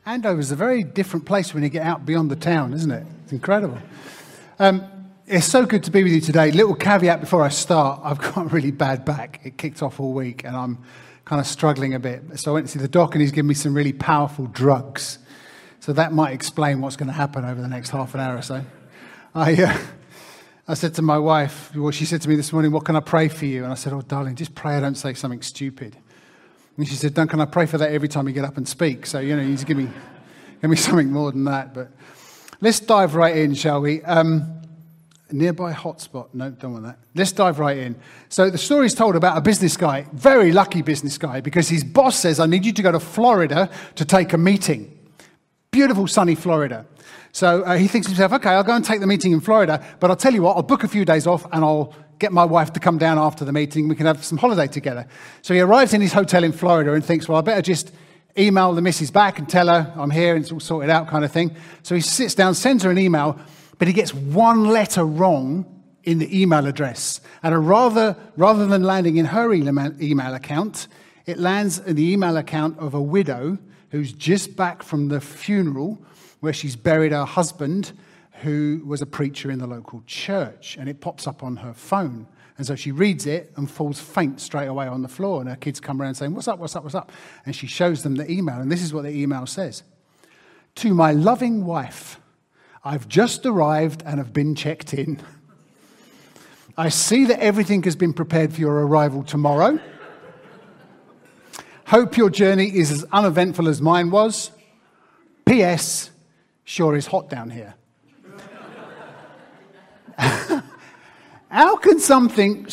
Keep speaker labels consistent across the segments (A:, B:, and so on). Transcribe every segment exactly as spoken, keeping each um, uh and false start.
A: Andover's a very different place when you get out beyond the town, isn't it? It's incredible. Um, it's so good to be with you today. Little caveat before I start, I've got a really bad back. It kicked off all week and I'm kind of struggling a bit. So I went to see the doc and he's given me some really powerful drugs. So that might explain what's going to happen over the next half an hour or so. I, uh, I said to my wife, well, she said to me this morning, what can I pray for you? And I said, oh, darling, just pray I don't say something stupid. And she said, Don, can I pray for that every time you get up and speak? So, you know, you just give me, give me something more than that. But let's dive right in, shall we? Um, nearby hotspot. No, don't want that. Let's dive right in. So the story is told about a business guy, very lucky business guy, because his boss says, I need you to go to Florida to take a meeting. Beautiful, sunny Florida. So uh, he thinks to himself, okay, I'll go and take the meeting in Florida, but I'll tell you what, I'll book a few days off and I'll get my wife to come down after the meeting. We can have some holiday together. So he arrives in his hotel in Florida and thinks, well, I better just email the missus back and tell her I'm here and it's all sorted out kind of thing. So he sits down, sends her an email, but he gets one letter wrong in the email address. And a rather, rather than landing in her email, email account, it lands in the email account of a widow who's just back from the funeral where she's buried her husband, who was a preacher in the local church, and it pops up on her phone. And so she reads it and falls faint straight away on the floor, and her kids come around saying, what's up, what's up, what's up? And she shows them the email, and this is what the email says. To my loving wife, I've just arrived and have been checked in. I see that everything has been prepared for your arrival tomorrow. Hope your journey is as uneventful as mine was. P S Sure is hot down here. How can something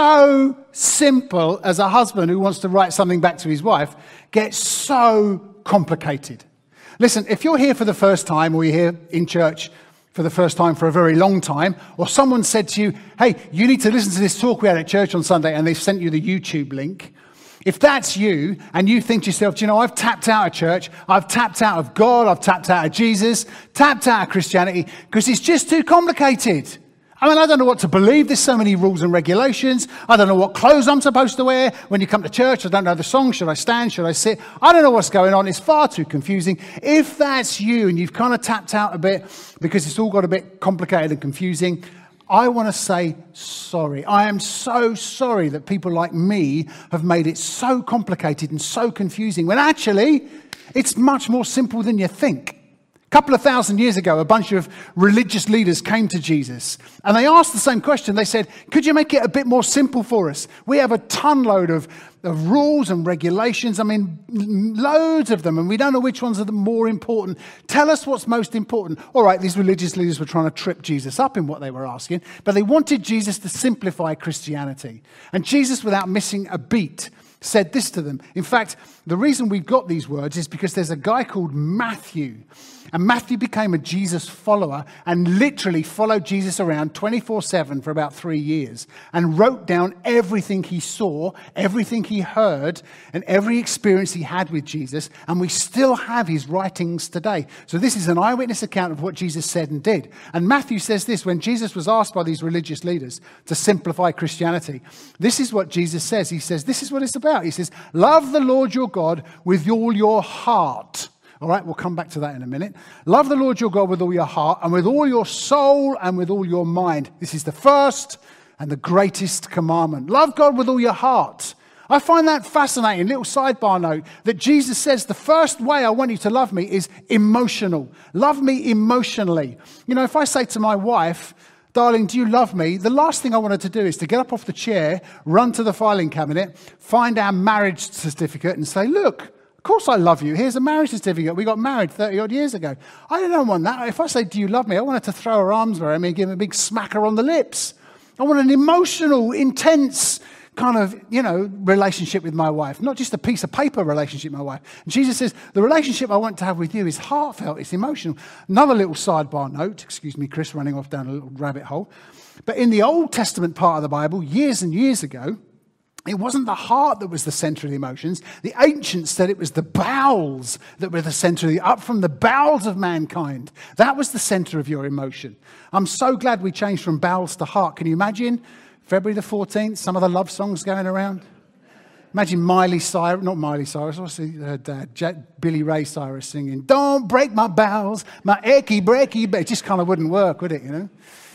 A: so simple as a husband who wants to write something back to his wife get so complicated? Listen, if you're here for the first time or you're here in church for the first time for a very long time, or someone said to you, hey, you need to listen to this talk we had at church on Sunday, and they've sent you the YouTube link. If that's you and you think to yourself, do you know, I've tapped out of church, I've tapped out of God, I've tapped out of Jesus, tapped out of Christianity because it's just too complicated. I mean, I don't know what to believe. There's so many rules and regulations. I don't know what clothes I'm supposed to wear when you come to church. I don't know the song. Should I stand? Should I sit? I don't know what's going on. It's far too confusing. If that's you and you've kind of tapped out a bit because it's all got a bit complicated and confusing, I want to say sorry. I am so sorry that people like me have made it so complicated and so confusing when actually it's much more simple than you think. A couple of thousand years ago, a bunch of religious leaders came to Jesus and they asked the same question. They said, could you make it a bit more simple for us? We have a ton load of, of rules and regulations. I mean, loads of them, and we don't know which ones are the more important. Tell us what's most important. All right, these religious leaders were trying to trip Jesus up in what they were asking, but they wanted Jesus to simplify Christianity. And Jesus, without missing a beat, said this to them. In fact, the reason we've got these words is because there's a guy called Matthew. And Matthew became a Jesus follower and literally followed Jesus around twenty-four seven for about three years and wrote down everything he saw, everything he heard, and every experience he had with Jesus. And we still have his writings today. So this is an eyewitness account of what Jesus said and did. And Matthew says this, when Jesus was asked by these religious leaders to simplify Christianity, this is what Jesus says. He says, this is what it's about. He says, love the Lord your God with all your heart. All right, we'll come back to that in a minute. Love the Lord your God with all your heart and with all your soul and with all your mind. This is the first and the greatest commandment. Love God with all your heart. I find that fascinating. Little sidebar note that Jesus says the first way I want you to love me is emotional. Love me emotionally. You know, if I say to my wife, darling, do you love me? The last thing I want her to do is to get up off the chair, run to the filing cabinet, find our marriage certificate and say, look, of course I love you. Here's a marriage certificate. We got married thirty odd years ago. I don't want that. If I say, do you love me? I want her to throw her arms around me and give me a big smacker on the lips. I want an emotional, intense kind of, you know, relationship with my wife. Not just a piece of paper relationship with my wife. And Jesus says, the relationship I want to have with you is heartfelt. It's emotional. Another little sidebar note. Excuse me, Chris, running off down a little rabbit hole. But in the Old Testament part of the Bible, years and years ago, it wasn't the heart that was the center of the emotions. The ancients said it was the bowels that were the center of the, up from the bowels of mankind. That was the center of your emotion. I'm so glad we changed from bowels to heart. Can you imagine February the fourteenth, some of the love songs going around? Imagine Miley Cyrus, not Miley Cyrus, what's her dad? Jack, Billy Ray Cyrus singing, "Don't break my bowels, my achy breaky," but it just kind of wouldn't work, would it, you know?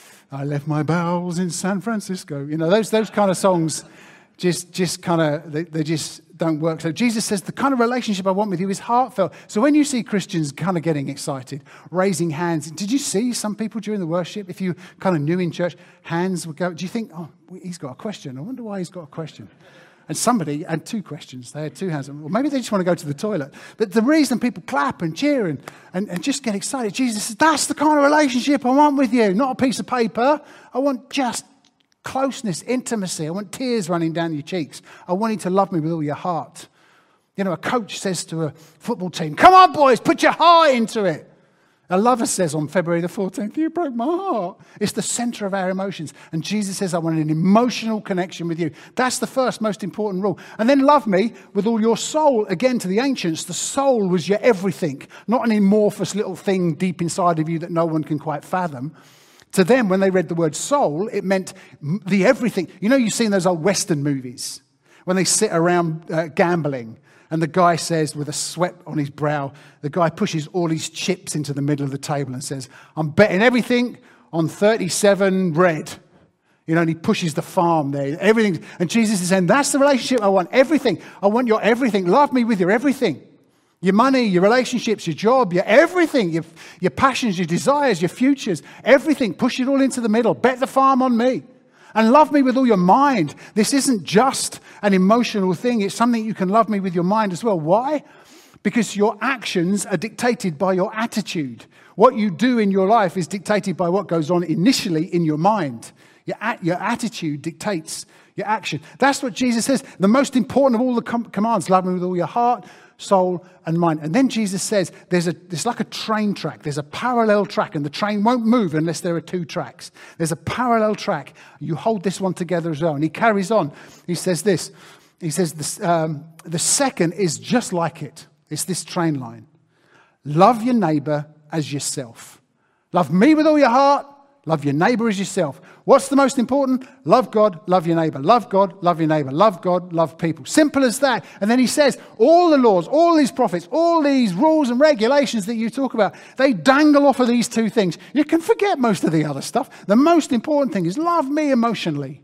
A: I left my bowels in San Francisco. You know, those those kind of songs just, just kind of, they, they just don't work. So Jesus says the kind of relationship I want with you is heartfelt. So when you see Christians kind of getting excited, raising hands, did you see some people during the worship, if you kind of new in church, hands would go, do you think, oh, he's got a question. I wonder why he's got a question. And somebody had two questions. They had two hands. Well, maybe they just want to go to the toilet. But the reason people clap and cheer and, and, and just get excited, Jesus says, that's the kind of relationship I want with you. Not a piece of paper. I want just closeness, intimacy. I want tears running down your cheeks. I want you to love me with all your heart. You know, a coach says to a football team, come on, boys, put your heart into it. A lover says on February the fourteenth, you broke my heart. It's the center of our emotions. And Jesus says, I want an emotional connection with you. That's the first most important rule. And then love me with all your soul. Again, to the ancients, the soul was your everything, not an amorphous little thing deep inside of you that no one can quite fathom. To them, when they read the word soul, it meant the everything. You know, you've seen those old Western movies when they sit around uh, gambling. And the guy says, with a sweat on his brow, the guy pushes all his chips into the middle of the table and says, I'm betting everything on thirty-seven red. You know, and he pushes the farm there. Everything. And Jesus is saying, that's the relationship I want. Everything. I want your everything. Love me with your everything. Your money, your relationships, your job, your everything. Your, your passions, your desires, your futures. Everything. Push it all into the middle. Bet the farm on me. And love me with all your mind. This isn't just an emotional thing. It's something you can love me with your mind as well. Why? Because your actions are dictated by your attitude. What you do in your life is dictated by what goes on initially in your mind. Your, your attitude dictates your action. That's what Jesus says. The most important of all the com- commands, love me with all your heart, soul, and mind. And then Jesus says, there's a, there's like a train track. There's a parallel track, and the train won't move unless there are two tracks. There's a parallel track. You hold this one together as well. And he carries on. He says this. He says, this, um, the second is just like it. It's this train line. Love your neighbor as yourself. Love me with all your heart. Love your neighbor as yourself. What's the most important? Love God, love your neighbor. Love God, love your neighbor. Love God, love people. Simple as that. And then he says, all the laws, all these prophets, all these rules and regulations that you talk about, they dangle off of these two things. You can forget most of the other stuff. The most important thing is love me emotionally.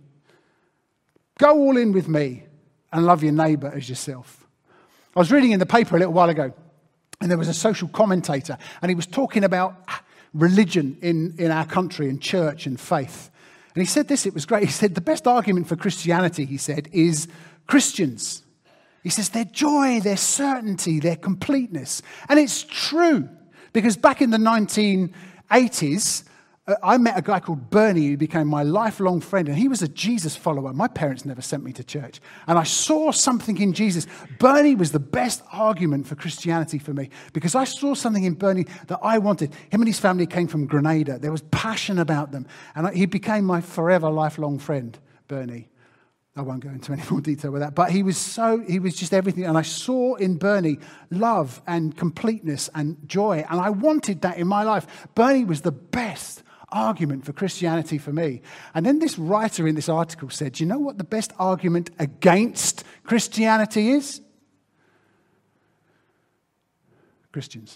A: Go all in with me and love your neighbor as yourself. I was reading in the paper a little while ago, and there was a social commentator, and he was talking about religion in, in our country and church and faith. And he said this, it was great. He said, the best argument for Christianity, he said, is Christians. He says, their joy, their certainty, their completeness. And it's true, because back in the nineteen eighties, uh, I met a guy called Bernie who became my lifelong friend, and he was a Jesus follower. My parents never sent me to church. And I saw something in Jesus. Bernie was the best argument for Christianity for me, because I saw something in Bernie that I wanted. Him and his family came from Grenada. There was passion about them. And I, he became my forever lifelong friend, Bernie. I won't go into any more detail with that. But he was so, he was just everything. And I saw in Bernie love and completeness and joy. And I wanted that in my life. Bernie was the best argument for Christianity for me. And then this writer in this article said, do you know what the best argument against Christianity is? Christians.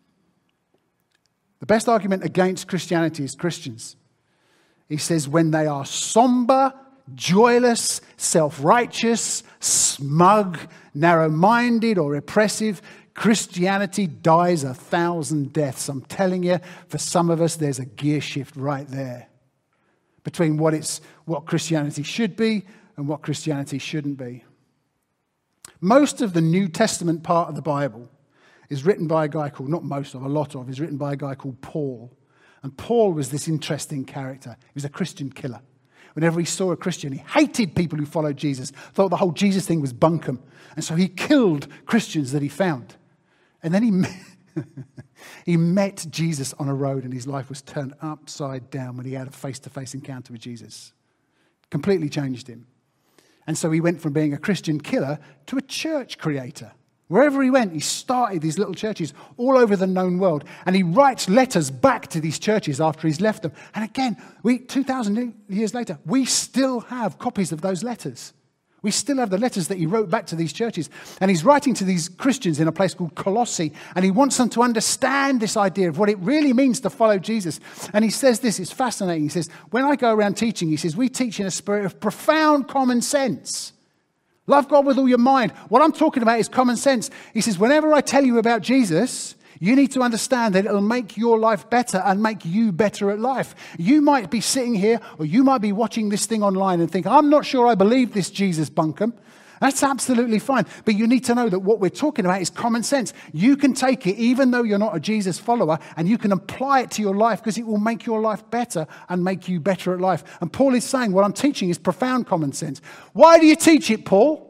A: The best argument against Christianity is Christians. He says, when they are somber, joyless, self-righteous, smug, narrow-minded, or oppressive, Christianity dies a thousand deaths. I'm telling you, for some of us, there's a gear shift right there between what it's what Christianity should be and what Christianity shouldn't be. Most of the New Testament part of the Bible is written by a guy called, not most of, a lot of, is written by a guy called Paul. And Paul was this interesting character. He was a Christian killer. Whenever he saw a Christian, he hated people who followed Jesus, thought the whole Jesus thing was bunkum. And so he killed Christians that he found. And then he met, he met Jesus on a road, and his life was turned upside down when he had a face-to-face encounter with Jesus. Completely changed him. And so he went from being a Christian killer to a church creator. Wherever he went, he started these little churches all over the known world. And he writes letters back to these churches after he's left them. And again, we two thousand years later, we still have copies of those letters. We still have the letters that he wrote back to these churches. And he's writing to these Christians in a place called Colossae. And he wants them to understand this idea of what it really means to follow Jesus. And he says this, it's fascinating. He says, when I go around teaching, he says, we teach in a spirit of profound common sense. Love God with all your mind. What I'm talking about is common sense. He says, whenever I tell you about Jesus, you need to understand that it'll make your life better and make you better at life. You might be sitting here or you might be watching this thing online and think, I'm not sure I believe this Jesus bunkum. That's absolutely fine. But you need to know that what we're talking about is common sense. You can take it even though you're not a Jesus follower and you can apply it to your life because it will make your life better and make you better at life. And Paul is saying what I'm teaching is profound common sense. Why do you teach it, Paul?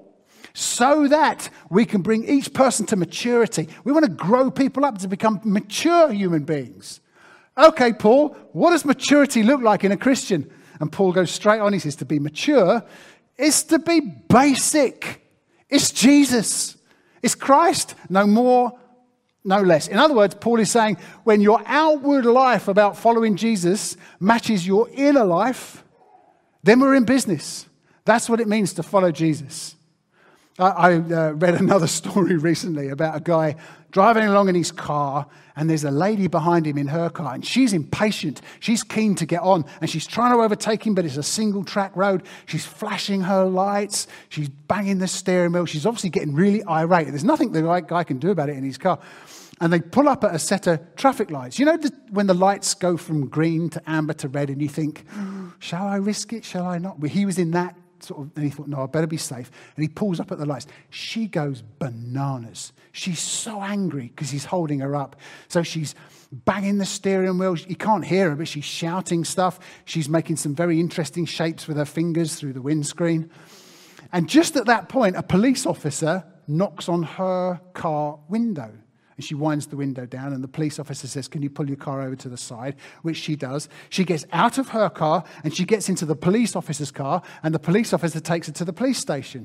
A: So that we can bring each person to maturity. We want to grow people up to become mature human beings. Okay, Paul, what does maturity look like in a Christian? And Paul goes straight on. He says to be mature is to be basic. It's Jesus. It's Christ. No more, no less. In other words, Paul is saying when your outward life about following Jesus matches your inner life, then we're in business. That's what it means to follow Jesus. I, I uh, read another story recently about a guy driving along in his car and there's a lady behind him in her car and she's impatient. She's keen to get on and she's trying to overtake him, but it's a single track road. She's flashing her lights. She's banging the steering wheel. She's obviously getting really irate. There's nothing the right guy can do about it in his car. And they pull up at a set of traffic lights. You know the, when the lights go from green to amber to red and you think, shall I risk it? Shall I not? Well, he was in that. Sort of, and he thought, no, I better be safe. And he pulls up at the lights. She goes bananas. She's so angry because he's holding her up. So she's banging the steering wheel. He can't hear her, but she's shouting stuff. She's making some very interesting shapes with her fingers through the windscreen. And just at that point, a police officer knocks on her car window. And she winds the window down and the police officer says, can you pull your car over to the side? Which she does. She gets out of her car and she gets into the police officer's car and the police officer takes her to the police station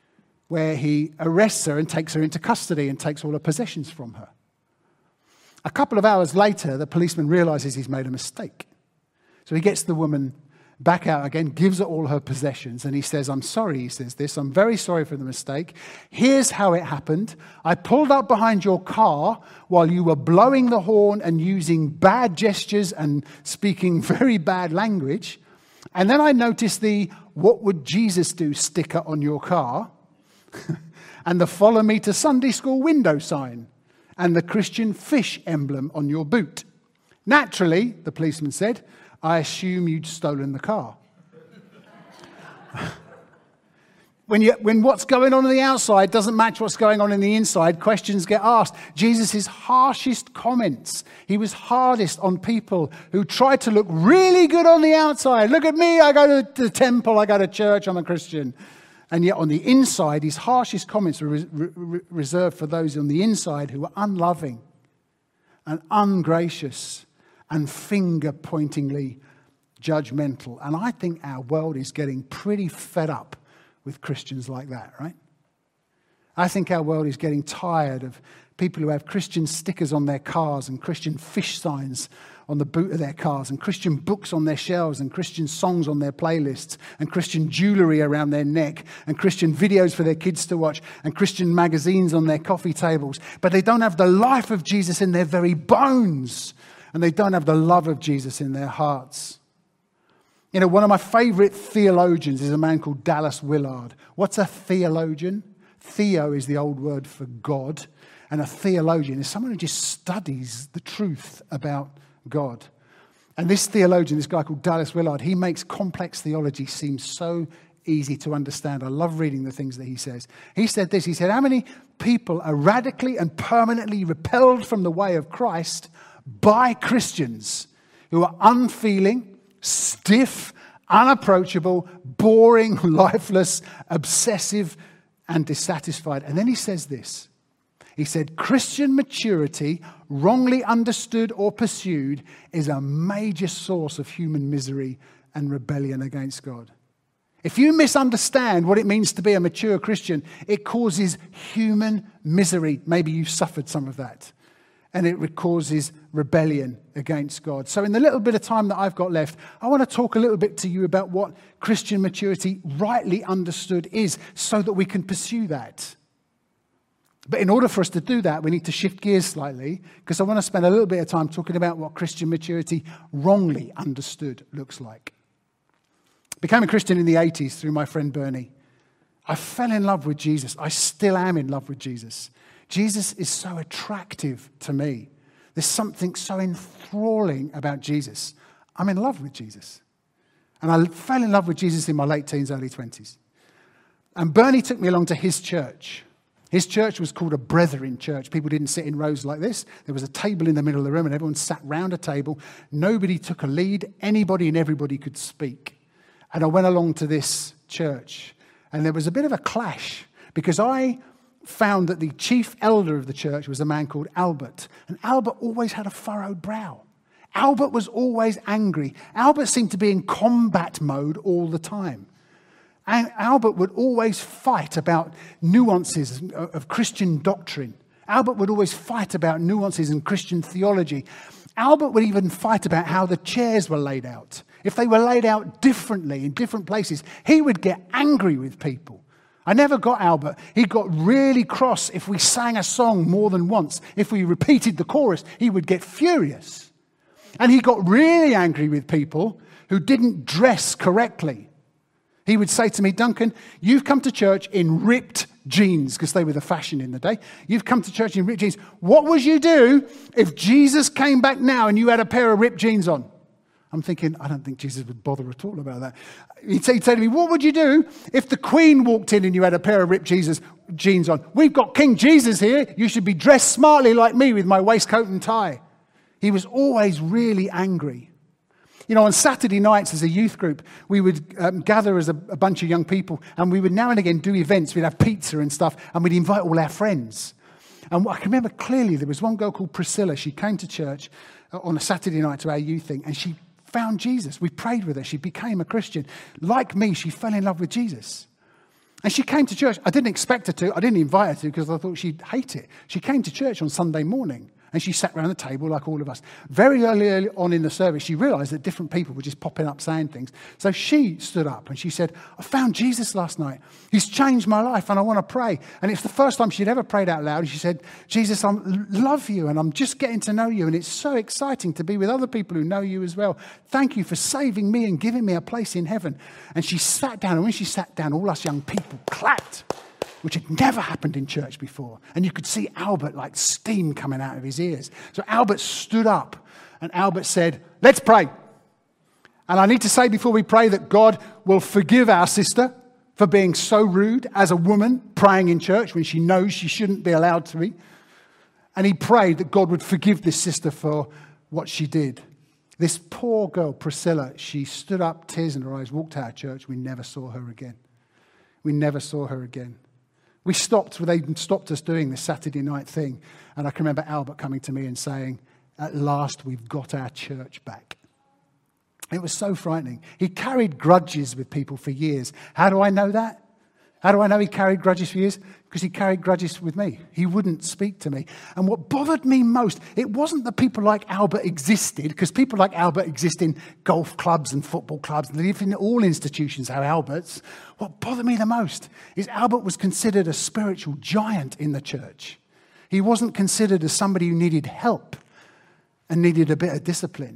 A: where he arrests her and takes her into custody and takes all her possessions from her. A couple of hours later, the policeman realizes he's made a mistake. So he gets the woman back out again, gives her all her possessions, and he says, I'm sorry, he says this, I'm very sorry for the mistake. Here's how it happened. I pulled up behind your car while you were blowing the horn and using bad gestures and speaking very bad language. And then I noticed the "What would Jesus do" sticker on your car and the "Follow me to Sunday school" window sign and the Christian fish emblem on your boot. Naturally, the policeman said, I assume you'd stolen the car. when, you, when what's going on on the outside doesn't match what's going on in the inside, questions get asked. Jesus' harshest comments, he was hardest on people who tried to look really good on the outside. Look at me, I go to the temple, I go to church, I'm a Christian. And yet on the inside, his harshest comments were re- re- reserved for those on the inside who were unloving and ungracious and finger-pointingly judgmental. And I think our world is getting pretty fed up with Christians like that, right? I think our world is getting tired of people who have Christian stickers on their cars and Christian fish signs on the boot of their cars and Christian books on their shelves and Christian songs on their playlists and Christian jewelry around their neck and Christian videos for their kids to watch and Christian magazines on their coffee tables. But they don't have the life of Jesus in their very bones. And they don't have the love of Jesus in their hearts. You know, one of my favorite theologians is a man called Dallas Willard. What's a theologian? Theo is the old word for God. And a theologian is someone who just studies the truth about God. And this theologian, this guy called Dallas Willard, he makes complex theology seem so easy to understand. I love reading the things that he says. He said this, he said, how many people are radically and permanently repelled from the way of Christ by Christians who are unfeeling, stiff, unapproachable, boring, lifeless, obsessive, and dissatisfied. And then he says this. He said, Christian maturity, wrongly understood or pursued, is a major source of human misery and rebellion against God. If you misunderstand what it means to be a mature Christian, it causes human misery. Maybe you've suffered some of that. and it causes rebellion against God. So in the little bit of time that I've got left, I want to talk a little bit to you about what Christian maturity rightly understood is, so that we can pursue that. But in order for us to do that, we need to shift gears slightly, because I want to spend a little bit of time talking about what Christian maturity wrongly understood looks like. I became a Christian in the eighties through my friend Bernie. I fell in love with Jesus. I still am in love with Jesus. Jesus is so attractive to me. There's something so enthralling about Jesus. I'm in love with Jesus. And I fell in love with Jesus in my late teens, early twenties. And Bernie took me along to his church. His church was called a Brethren church. People didn't sit in rows like this. There was a table in the middle of the room and everyone sat round a table. Nobody took a lead. Anybody and everybody could speak. And I went along to this church. And there was a bit of a clash, because I found that the chief elder of the church was a man called Albert. And Albert always had a furrowed brow. Albert was always angry. Albert seemed to be in combat mode all the time. And Albert would always fight about nuances of Christian doctrine. Albert would always fight about nuances in Christian theology. Albert would even fight about how the chairs were laid out. If they were laid out differently in different places, he would get angry with people. I never got Albert. He got really cross if we sang a song more than once. If we repeated the chorus, he would get furious. And he got really angry with people who didn't dress correctly. He would say to me, Duncan, you've come to church in ripped jeans, because they were the fashion in the day. You've come to church in ripped jeans. What would you do if Jesus came back now and you had a pair of ripped jeans on? I'm thinking, I don't think Jesus would bother at all about that. He'd say, he'd say to me, what would you do if the Queen walked in and you had a pair of ripped Jesus jeans on? We've got King Jesus here. You should be dressed smartly like me with my waistcoat and tie. He was always really angry. You know, on Saturday nights as a youth group, we would um, gather as a, a bunch of young people, and we would now and again do events. We'd have pizza and stuff, and we'd invite all our friends. And I can remember clearly there was one girl called Priscilla. She came to church on a Saturday night to our youth thing, and she found Jesus. We prayed with her. She became a Christian. Like me, she fell in love with Jesus. And she came to church. I didn't expect her to. I didn't invite her to, because I thought she'd hate it. She came to church on Sunday morning. And she sat around the table like all of us. Very early, early on in the service, she realized that different people were just popping up saying things. So she stood up and she said, I found Jesus last night. He's changed my life and I want to pray. And it's the first time she'd ever prayed out loud. And she said, Jesus, I love you and I'm just getting to know you. And it's so exciting to be with other people who know you as well. Thank you for saving me and giving me a place in heaven. And she sat down. And when she sat down, all us young people clapped, which had never happened in church before. And you could see Albert like steam coming out of his ears. So Albert stood up and Albert said, let's pray. And I need to say before we pray that God will forgive our sister for being so rude as a woman praying in church when she knows she shouldn't be allowed to be. And he prayed that God would forgive this sister for what she did. This poor girl, Priscilla, she stood up, tears in her eyes, walked out of church. We never saw her again. We never saw her again. We stopped, they stopped us doing this Saturday night thing. And I can remember Albert coming to me and saying, at last we've got our church back. It was so frightening. He carried grudges with people for years. How do I know that? How do I know he carried grudges for years? Because he carried grudges with me. He wouldn't speak to me. And what bothered me most, it wasn't that people like Albert existed, because people like Albert exist in golf clubs and football clubs. And in all institutions have Alberts. What bothered me the most is Albert was considered a spiritual giant in the church. He wasn't considered as somebody who needed help and needed a bit of discipline.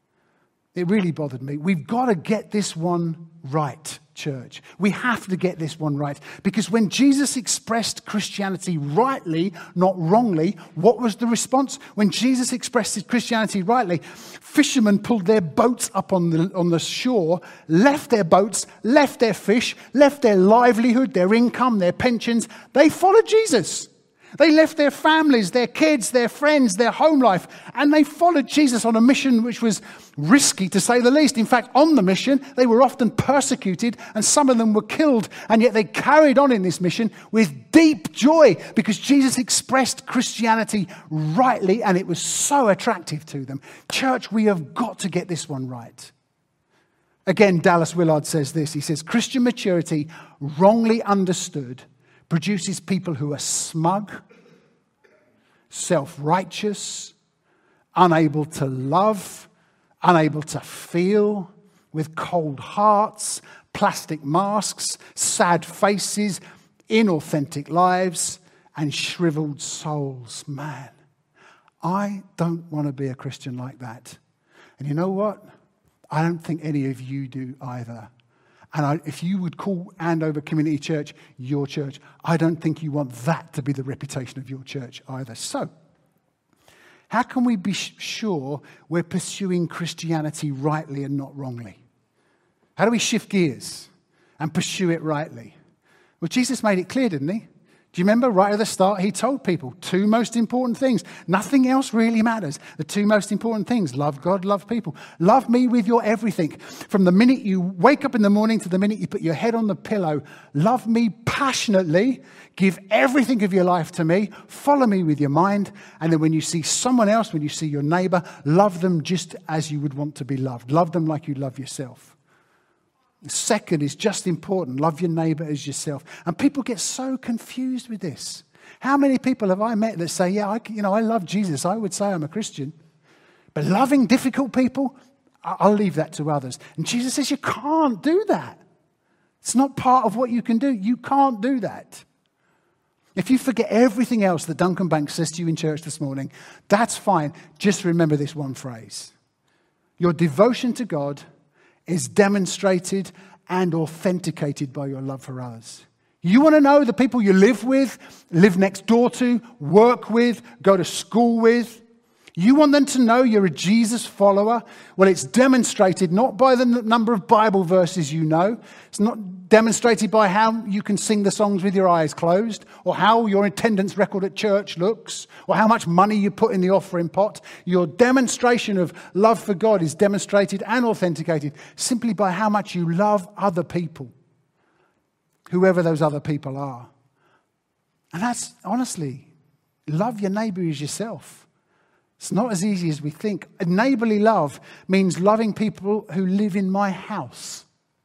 A: It really bothered me. We've got to get this one right, church. We have to get this one right. Because when Jesus expressed Christianity rightly, not wrongly, what was the response? When Jesus expressed Christianity rightly, fishermen pulled their boats up on the, on the shore, left their boats, left their fish, left their livelihood, their income, their pensions. They followed Jesus. They left their families, their kids, their friends, their home life, and they followed Jesus on a mission which was risky, to say the least. In fact, on the mission, they were often persecuted, and some of them were killed, and yet they carried on in this mission with deep joy because Jesus expressed Christianity rightly, and it was so attractive to them. Church, we have got to get this one right. Again, Dallas Willard says this. He says, Christian maturity, wrongly understood, produces people who are smug, self-righteous, unable to love, unable to feel, with cold hearts, plastic masks, sad faces, inauthentic lives, and shriveled souls. Man, I don't want to be a Christian like that. And you know what? I don't think any of you do either. And I, if you would call Andover Community Church your church, I don't think you want that to be the reputation of your church either. So, how can we be sure we're pursuing Christianity rightly and not wrongly? How do we shift gears and pursue it rightly? Well, Jesus made it clear, didn't he? Do you remember right at the start, he told people two most important things. Nothing else really matters. The two most important things: love God, love people. Love me with your everything. From the minute you wake up in the morning to the minute you put your head on the pillow, love me passionately. Give everything of your life to me. Follow me with your mind. And then when you see someone else, when you see your neighbor, love them just as you would want to be loved. Love them like you love yourself. The second is just important. Love your neighbor as yourself. And people get so confused with this. How many people have I met that say, yeah, I, you know, I love Jesus. I would say I'm a Christian. But loving difficult people, I'll leave that to others. And Jesus says you can't do that. It's not part of what you can do. You can't do that. If you forget everything else that Duncan Banks says to you in church this morning, that's fine. Just remember this one phrase. Your devotion to God is demonstrated and authenticated by your love for others. You want to know the people you live with, live next door to, work with, go to school with? You want them to know you're a Jesus follower? Well, it's demonstrated not by the n- number of Bible verses you know. It's not demonstrated by how you can sing the songs with your eyes closed, or how your attendance record at church looks, or how much money you put in the offering pot. Your demonstration of love for God is demonstrated and authenticated simply by how much you love other people, whoever those other people are. And that's, honestly, love your neighbor as yourself. It's not as easy as we think. Neighborly love means loving people who live in my house.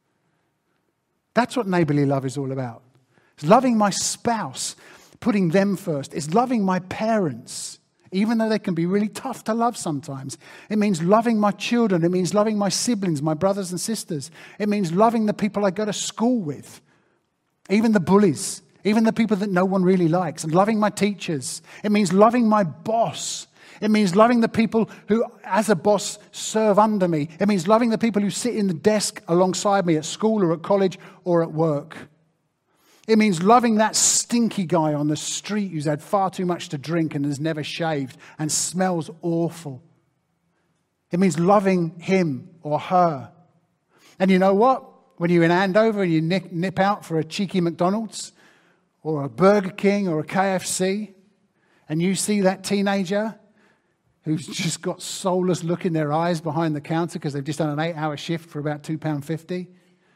A: That's what neighborly love is all about. It's loving my spouse, putting them first. It's loving my parents, even though they can be really tough to love sometimes. It means loving my children. It means loving my siblings, my brothers and sisters. It means loving the people I go to school with, even the bullies, even the people that no one really likes, and loving my teachers. It means loving my boss. It means loving the people who, as a boss, serve under me. It means loving the people who sit in the desk alongside me at school or at college or at work. It means loving that stinky guy on the street who's had far too much to drink and has never shaved and smells awful. It means loving him or her. And you know what? When you're in Andover and you nip, nip out for a cheeky McDonald's or a Burger King or a K F C, and you see that teenager who's just got soulless look in their eyes behind the counter because they've just done an eight-hour shift for about two pounds fifty.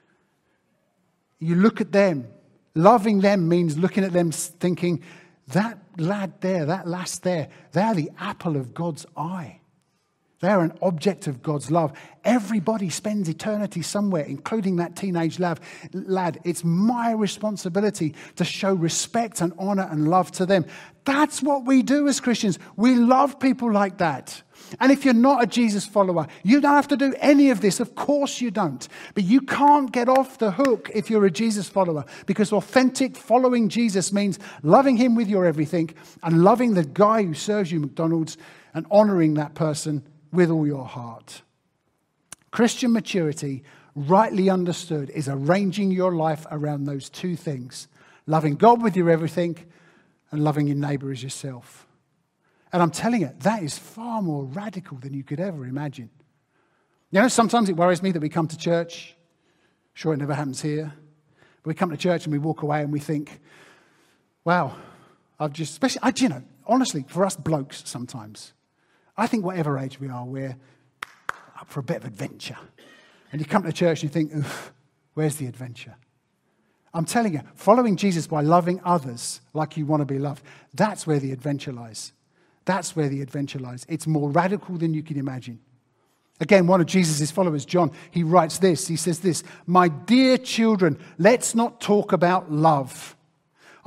A: You look at them. Loving them means looking at them thinking, that lad there, that lass there, they're the apple of God's eye. They're an object of God's love. Everybody spends eternity somewhere, including that teenage lad. lad. It's my responsibility to show respect and honor and love to them. That's what we do as Christians. We love people like that. And if you're not a Jesus follower, you don't have to do any of this. Of course you don't. But you can't get off the hook if you're a Jesus follower, because authentic following Jesus means loving him with your everything and loving the guy who serves you McDonald's and honoring that person with all your heart. Christian maturity, rightly understood, is arranging your life around those two things: loving God with your everything and loving your neighbor as yourself. And I'm telling you, that is far more radical than you could ever imagine. You know, sometimes it worries me that we come to church. Sure, it never happens here. But we come to church and we walk away and we think, wow, I've just, especially, I, you know, honestly, for us blokes sometimes, I think whatever age we are, we're up for a bit of adventure. And you come to church and you think, oof, where's the adventure? I'm telling you, following Jesus by loving others like you want to be loved, that's where the adventure lies. That's where the adventure lies. It's more radical than you can imagine. Again, one of Jesus' followers, John, he writes this. He says this: "My dear children, let's not talk about love.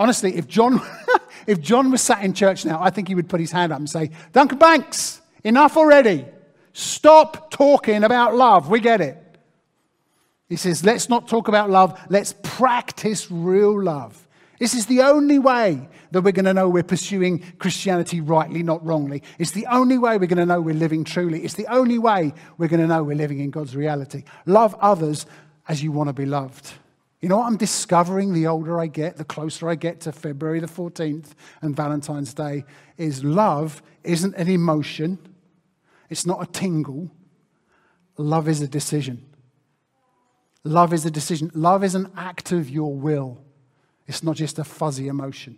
A: Honestly, if John, if John was sat in church now, I think he would put his hand up and say, Duncan Banks, enough already. Stop talking about love. We get it. He says, let's not talk about love. Let's practice real love. This is the only way that we're going to know we're pursuing Christianity rightly, not wrongly. It's the only way we're going to know we're living truly. It's the only way we're going to know we're living in God's reality. Love others as you want to be loved. You know what I'm discovering the older I get, the closer I get to February the fourteenth and Valentine's Day, is love isn't an emotion. It's not a tingle. Love is a decision. Love is a decision. Love is an act of your will. It's not just a fuzzy emotion.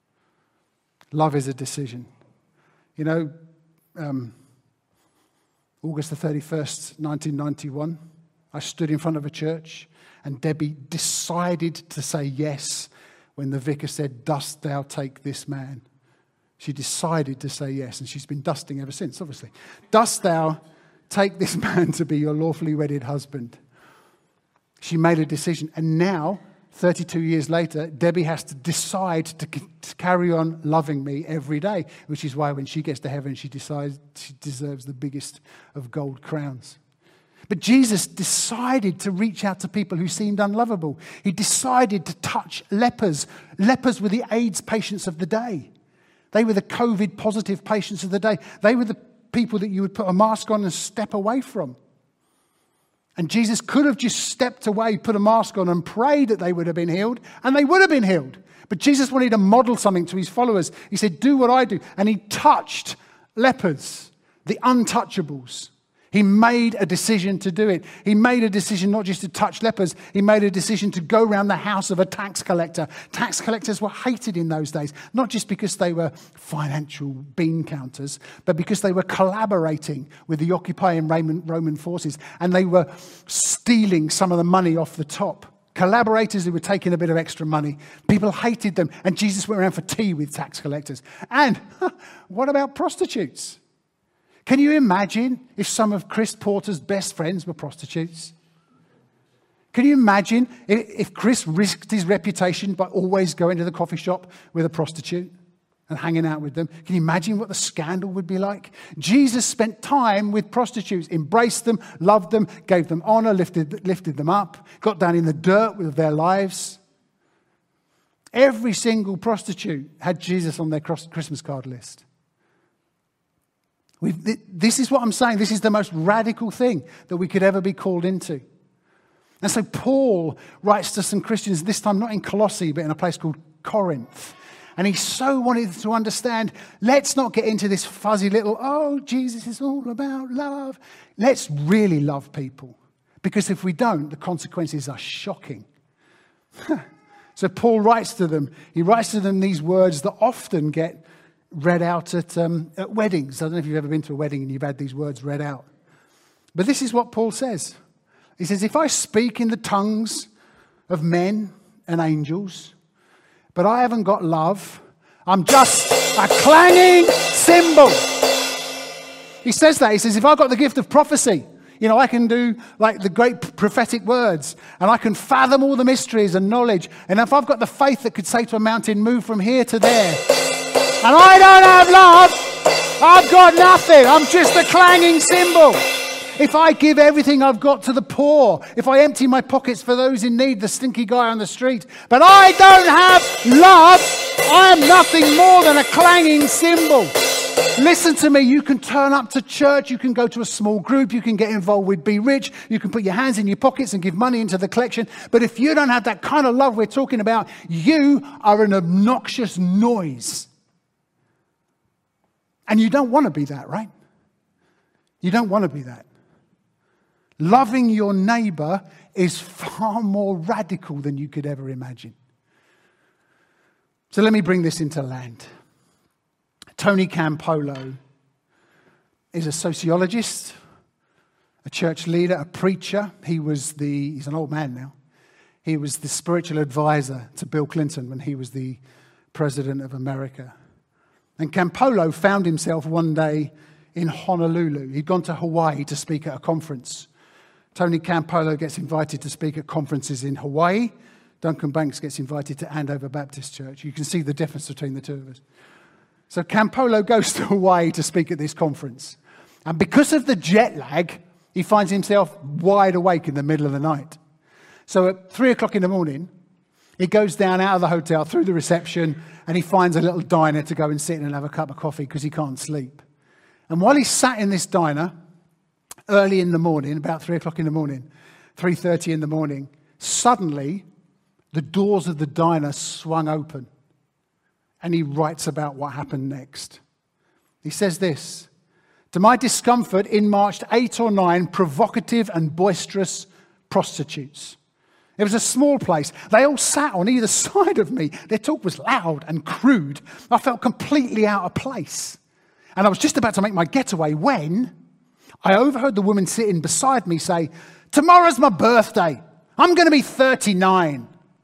A: Love is a decision. You know, um, August the thirty-first, nineteen ninety-one, I stood in front of a church and Debbie decided to say yes when the vicar said, "Dost thou take this man?" She decided to say yes, and she's been dusting ever since, obviously. "Dost thou take this man to be your lawfully wedded husband?" She made a decision, and now, thirty-two years later, Debbie has to decide to, to carry on loving me every day, which is why when she gets to heaven, she decides she deserves the biggest of gold crowns. But Jesus decided to reach out to people who seemed unlovable. He decided to touch lepers. Lepers were the AIDS patients of the day. They were the COVID positive patients of the day. They were the people that you would put a mask on and step away from. And Jesus could have just stepped away, put a mask on and prayed that they would have been healed, and they would have been healed. But Jesus wanted to model something to his followers. He said, do what I do. And he touched lepers, the untouchables. He made a decision to do it. He made a decision not just to touch lepers. He made a decision to go around the house of a tax collector. Tax collectors were hated in those days, not just because they were financial bean counters, but because they were collaborating with the occupying Roman, Roman forces, and they were stealing some of the money off the top. Collaborators who were taking a bit of extra money. People hated them, and Jesus went around for tea with tax collectors. And what about prostitutes? Can you imagine if some of Chris Porter's best friends were prostitutes? Can you imagine if Chris risked his reputation by always going to the coffee shop with a prostitute and hanging out with them? Can you imagine what the scandal would be like? Jesus spent time with prostitutes, embraced them, loved them, gave them honor, lifted, lifted them up, got down in the dirt with their lives. Every single prostitute had Jesus on their Christmas card list. We've, this is what I'm saying. This is the most radical thing that we could ever be called into. And so Paul writes to some Christians, this time not in Colossae, but in a place called Corinth. And he so wanted to understand, let's not get into this fuzzy little, oh, Jesus is all about love. Let's really love people. Because if we don't, the consequences are shocking. So Paul writes to them. He writes to them these words that often get read out at, um, at weddings. I don't know if you've ever been to a wedding and you've had these words read out. But this is what Paul says. He says, if I speak in the tongues of men and angels, but I haven't got love, I'm just a clanging cymbal. He says that. He says, if I've got the gift of prophecy, you know, I can do like the great prophetic words, and I can fathom all the mysteries and knowledge. And if I've got the faith that could say to a mountain, move from here to there, and I don't have love, I've got nothing. I'm just a clanging cymbal. If I give everything I've got to the poor, if I empty my pockets for those in need, the stinky guy on the street, but I don't have love, I am nothing more than a clanging cymbal. Listen to me, you can turn up to church, you can go to a small group, you can get involved with Be Rich, you can put your hands in your pockets and give money into the collection, but if you don't have that kind of love we're talking about, you are an obnoxious noise. And you don't want to be that, right? You don't want to be that. Loving your neighbor is far more radical than you could ever imagine. So let me bring this into land. Tony Campolo is a sociologist, a church leader, a preacher. He was the, he's an old man now. He was the spiritual advisor to Bill Clinton when he was the president of America. And Campolo found himself one day in Honolulu. He'd gone to Hawaii to speak at a conference. Tony Campolo gets invited to speak at conferences in Hawaii, Duncan Banks gets invited to Andover Baptist Church. You can see the difference between the two of us. So Campolo goes to Hawaii to speak at this conference. And because of the jet lag, he finds himself wide awake in the middle of the night. So at three o'clock in the morning, he goes down out of the hotel through the reception and he finds a little diner to go and sit in and have a cup of coffee because he can't sleep. And while he's sat in this diner, early in the morning, about three o'clock in the morning, three thirty in the morning, suddenly the doors of the diner swung open. And he writes about what happened next. He says this: "To my discomfort, in marched eight or nine provocative and boisterous prostitutes. It was a small place. They all sat on either side of me. Their talk was loud and crude. I felt completely out of place. And I was just about to make my getaway when I overheard the woman sitting beside me say, 'Tomorrow's my birthday. I'm going to be thirty-nine.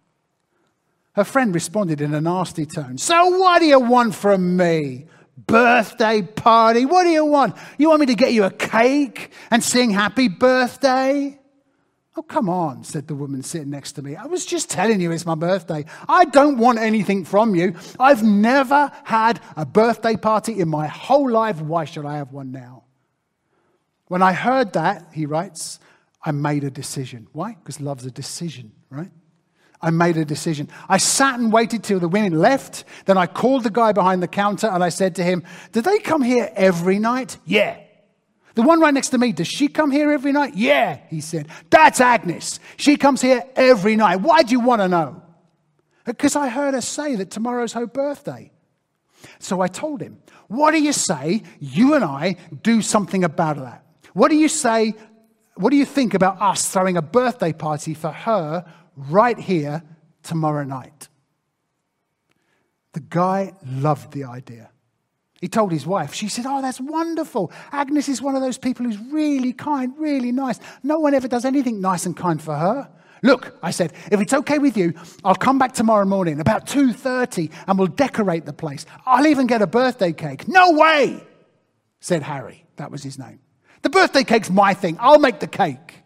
A: Her friend responded in a nasty tone. "So what do you want from me? Birthday party? What do you want? You want me to get you a cake and sing happy birthday?" "Oh, come on," said the woman sitting next to me. "I was just telling you it's my birthday. I don't want anything from you. I've never had a birthday party in my whole life. Why should I have one now?" When I heard that, he writes, I made a decision. Why? Because love's a decision, right? I made a decision. I sat and waited till the women left. Then I called the guy behind the counter and I said to him, "Do they come here every night?" "Yeah." "The one right next to me, does she come here every night?" "Yeah," he said. "That's Agnes. She comes here every night. Why do you want to know?" "Because I heard her say that tomorrow's her birthday." So I told him, "What do you say you and I do something about that? What do you say, what do you think about us throwing a birthday party for her right here tomorrow night?" The guy loved the idea. He told his wife. She said, "Oh, that's wonderful. Agnes is one of those people who's really kind, really nice. No one ever does anything nice and kind for her." "Look," I said, "if it's okay with you, I'll come back tomorrow morning about two thirty and we'll decorate the place. I'll even get a birthday cake." "No way," said Harry. That was his name. "The birthday cake's my thing. I'll make the cake."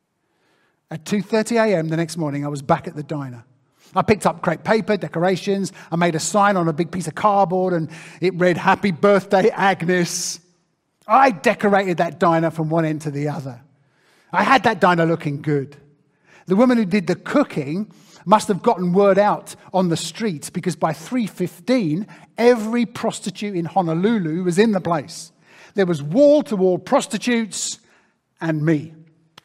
A: At two thirty a.m. the next morning, I was back at the diner. I picked up crepe paper, decorations. I made a sign on a big piece of cardboard and it read, "Happy birthday, Agnes." I decorated that diner from one end to the other. I had that diner looking good. The woman who did the cooking must have gotten word out on the street because by three fifteen, every prostitute in Honolulu was in the place. There was wall-to-wall prostitutes and me.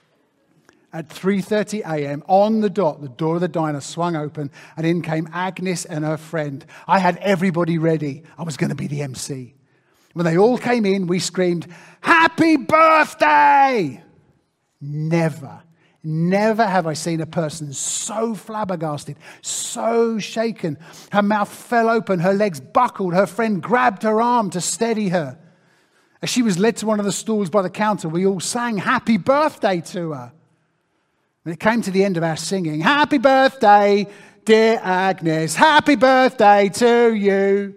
A: At three thirty a.m., on the dot, the door of the diner swung open and in came Agnes and her friend. I had everybody ready. I was going to be the M C. When they all came in, we screamed, "Happy birthday!" Never, never have I seen a person so flabbergasted, so shaken. Her mouth fell open, her legs buckled, her friend grabbed her arm to steady her. As she was led to one of the stools by the counter, we all sang happy birthday to her. When it came to the end of our singing, "Happy birthday, dear Agnes, happy birthday to you,"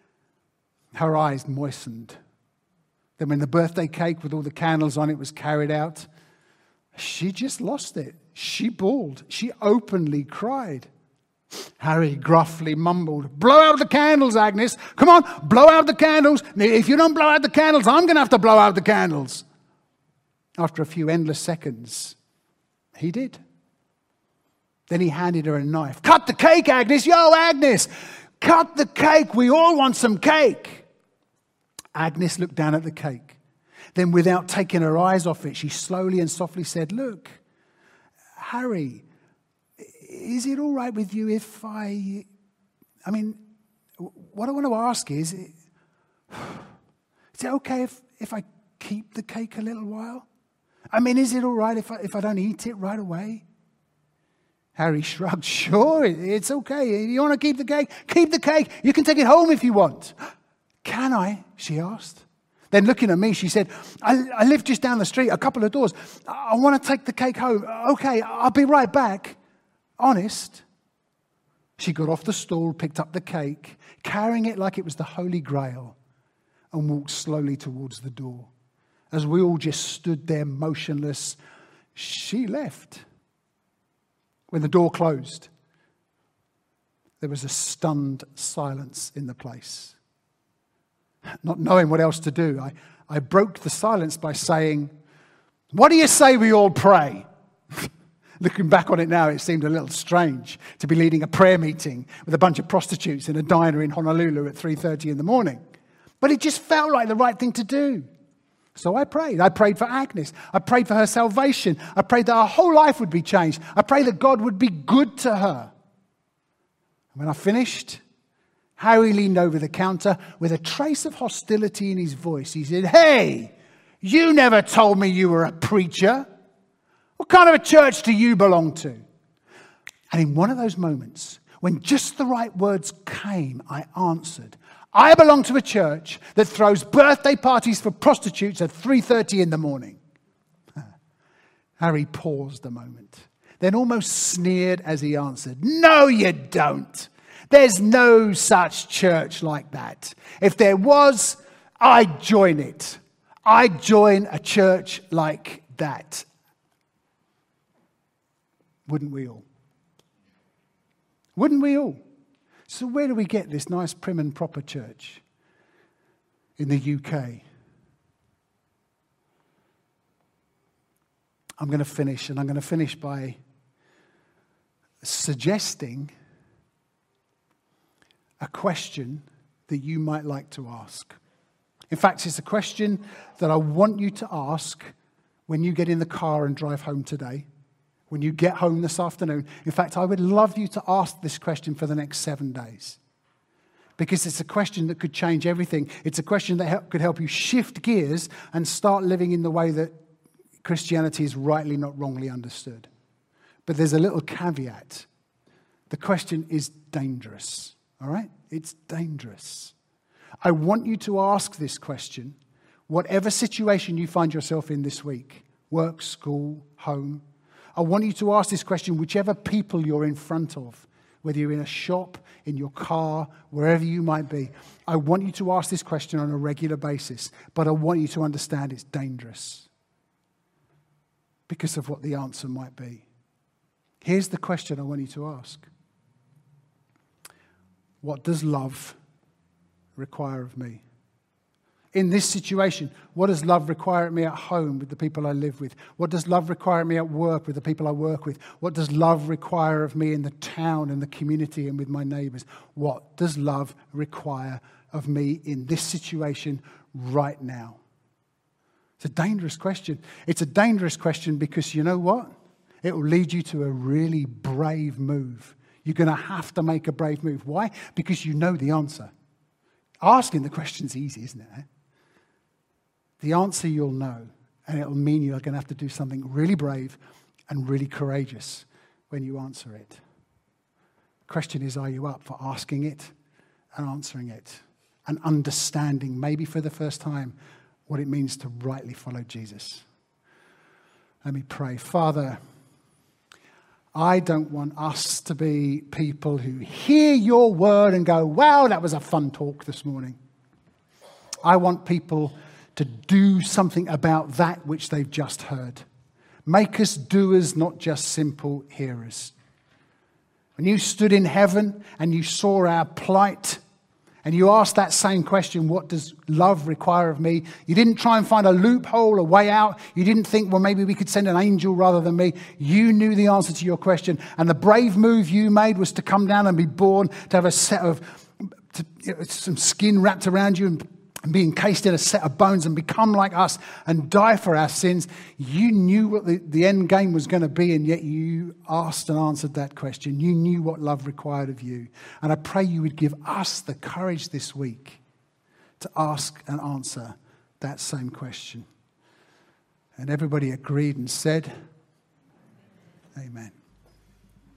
A: her eyes moistened. Then when the birthday cake with all the candles on it was carried out, she just lost it. She bawled. She openly cried. Harry gruffly mumbled, "Blow out the candles, Agnes. Come on, blow out the candles. If you don't blow out the candles, I'm going to have to blow out the candles." After a few endless seconds, he did. Then he handed her a knife. "Cut the cake, Agnes. Yo, Agnes, cut the cake. We all want some cake." Agnes looked down at the cake. Then without taking her eyes off it, she slowly and softly said, "Look, Harry, is it all right with you if I, I mean, what I want to ask is, is it okay if, if I keep the cake a little while? I mean, is it all right if I, if I don't eat it right away?" Harry shrugged. "Sure, it's okay. You want to keep the cake? Keep the cake. You can take it home if you want." "Can I?" she asked. Then looking at me, she said, I, I live just down the street, a couple of doors. I, I want to take the cake home. Okay, I'll be right back. Honest. She got off the stool, picked up the cake, carrying it like it was the Holy Grail, and walked slowly towards the door. As we all just stood there motionless, she left. When the door closed, There was a stunned silence in the place. Not knowing what else to do, I, I broke the silence by saying, "What do you say we all pray?" Looking back on it now, it seemed a little strange to be leading a prayer meeting with a bunch of prostitutes in a diner in Honolulu at three thirty in the morning. But it just felt like the right thing to do. So I prayed. I prayed for Agnes. I prayed for her salvation. I prayed that her whole life would be changed. I prayed that God would be good to her. And when I finished, Harry leaned over the counter with a trace of hostility in his voice. He said, "Hey, you never told me you were a preacher. What kind of a church do you belong to?" And in one of those moments, when just the right words came, I answered, "I belong to a church that throws birthday parties for prostitutes at three thirty in the morning." Harry paused a moment, then almost sneered as he answered, "No, you don't. There's no such church like that. If there was, I'd join it. I'd join a church like that." Wouldn't we all? Wouldn't we all? So where do we get this nice prim and proper church in the U K? I'm going to finish, and I'm going to finish by suggesting a question that you might like to ask. In fact, it's a question that I want you to ask when you get in the car and drive home today. When you get home this afternoon. In fact, I would love you to ask this question for the next seven days. Because it's a question that could change everything. It's a question that help, could help you shift gears and start living in the way that Christianity is rightly, not wrongly understood. But there's a little caveat. The question is dangerous. All right? It's dangerous. I want you to ask this question, whatever situation you find yourself in this week, work, school, home. I want you to ask this question, whichever people you're in front of, whether you're in a shop, in your car, wherever you might be. I want you to ask this question on a regular basis, but I want you to understand it's dangerous because of what the answer might be. Here's the question I want you to ask. What does love require of me? In this situation, what does love require of me at home with the people I live with? What does love require of me at work with the people I work with? What does love require of me in the town and the community and with my neighbours? What does love require of me in this situation right now? It's a dangerous question. It's a dangerous question because you know what? It will lead you to a really brave move. You're going to have to make a brave move. Why? Because you know the answer. Asking the question's easy, isn't it? The answer you'll know, and it'll mean you're going to have to do something really brave and really courageous when you answer it. The question is, are you up for asking it and answering it and understanding, maybe for the first time, what it means to rightly follow Jesus? Let me pray. Father, I don't want us to be people who hear your word and go, wow, that was a fun talk this morning. I want people to do something about that which they've just heard. Make us doers, not just simple hearers. When you stood in heaven and you saw our plight and you asked that same question, what does love require of me? You didn't try and find a loophole, a way out. You didn't think, well, maybe we could send an angel rather than me. You knew the answer to your question. And the brave move you made was to come down and be born, to have a set of, to, you know, some skin wrapped around you and and be encased in a set of bones and become like us and die for our sins. You knew what the, the end game was going to be, and yet you asked and answered that question. You knew what love required of you. And I pray you would give us the courage this week to ask and answer that same question. And everybody agreed and said, amen.